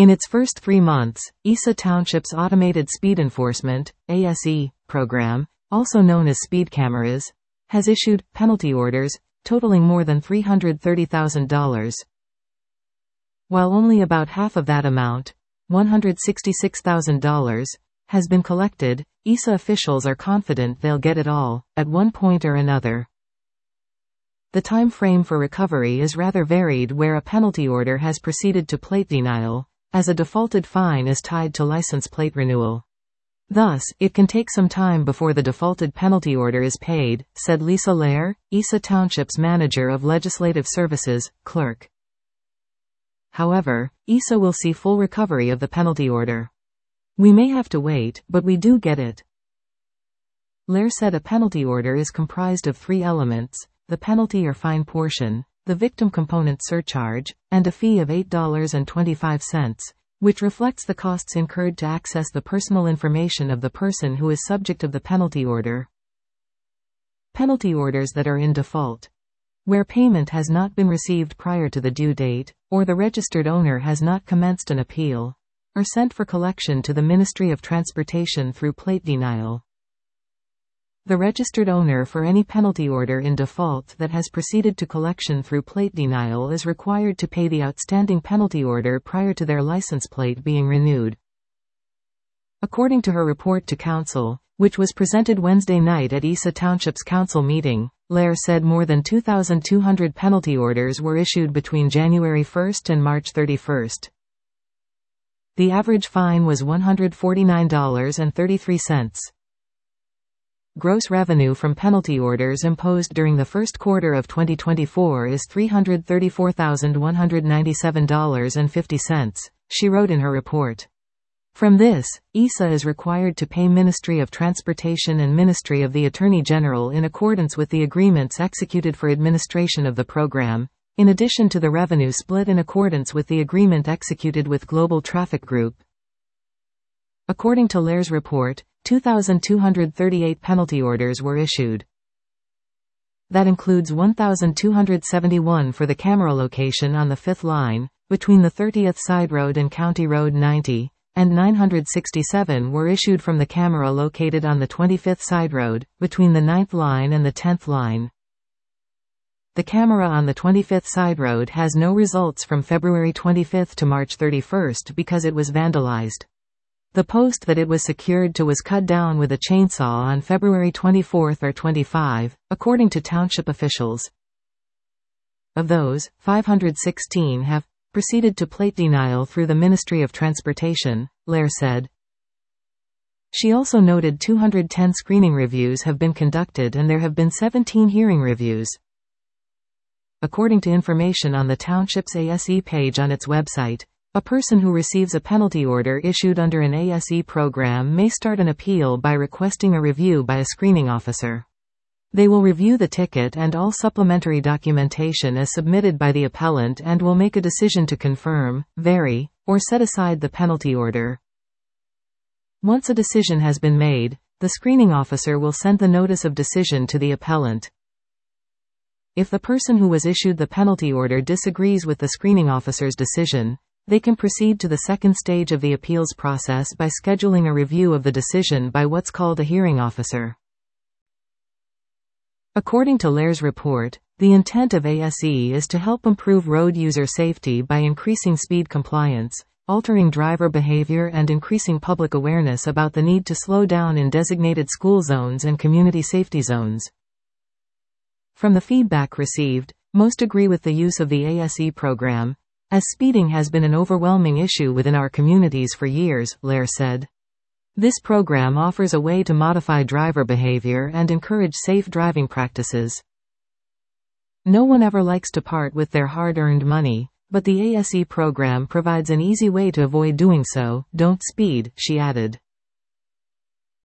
In its first 3 months, Isa Township's Automated Speed Enforcement (ASE) program, also known as speed cameras, has issued penalty orders totaling more than $330,000. While only about half of that amount, $166,000, has been collected, Isa officials are confident they'll get it all, at one point or another. The time frame for recovery is rather varied, where a penalty order has proceeded to plate denial, as a defaulted fine is tied to license plate renewal. Thus, it can take some time before the defaulted penalty order is paid, said Lisa Lair, Isa Township's Manager of Legislative Services, clerk. However, Isa will see full recovery of the penalty order. We may have to wait, but we do get it. Lair said a penalty order is comprised of 3 elements: the penalty or fine portion, the victim component surcharge, and a fee of $8.25, which reflects the costs incurred to access the personal information of the person who is subject of the penalty order. Penalty orders that are in default, where payment has not been received prior to the due date, or the registered owner has not commenced an appeal, are sent for collection to the Ministry of Transportation through plate denial. The registered owner for any penalty order in default that has proceeded to collection through plate denial is required to pay the outstanding penalty order prior to their license plate being renewed. According to her report to Council, which was presented Wednesday night at Isa Township's Council meeting, Lair said more than 2,200 penalty orders were issued between January 1 and March 31. The average fine was $149.33. Gross revenue from penalty orders imposed during the first quarter of 2024 is $334,197.50, she wrote in her report. From this, Isa is required to pay Ministry of Transportation and Ministry of the Attorney General in accordance with the agreements executed for administration of the program, in addition to the revenue split in accordance with the agreement executed with Global Traffic Group. According to Lair's report, 2,238 penalty orders were issued. That includes 1,271 for the camera location on the 5th line, between the 30th Side Road and County Road 90, and 967 were issued from the camera located on the 25th Side Road, between the 9th line and the 10th line. The camera on the 25th Side Road has no results from February 25 to March 31 because it was vandalized. The post that it was secured to was cut down with a chainsaw on February 24 or 25, according to township officials. Of those, 516 have proceeded to plate denial through the Ministry of Transportation, Lair said. She also noted 210 screening reviews have been conducted and there have been 17 hearing reviews. According to information on the township's ASE page on its website, a person who receives a penalty order issued under an ASE program may start an appeal by requesting a review by a screening officer. They will review the ticket and all supplementary documentation as submitted by the appellant and will make a decision to confirm, vary, or set aside the penalty order. Once a decision has been made, the screening officer will send the notice of decision to the appellant. If the person who was issued the penalty order disagrees with the screening officer's decision, they can proceed to the second stage of the appeals process by scheduling a review of the decision by what's called a hearing officer. According to Lair's report, the intent of ASE is to help improve road user safety by increasing speed compliance, altering driver behavior and increasing public awareness about the need to slow down in designated school zones and community safety zones. From the feedback received, most agree with the use of the ASE program, as speeding has been an overwhelming issue within our communities for years, Lair said. This program offers a way to modify driver behavior and encourage safe driving practices. No one ever likes to part with their hard-earned money, but the ASE program provides an easy way to avoid doing so. Don't speed, she added.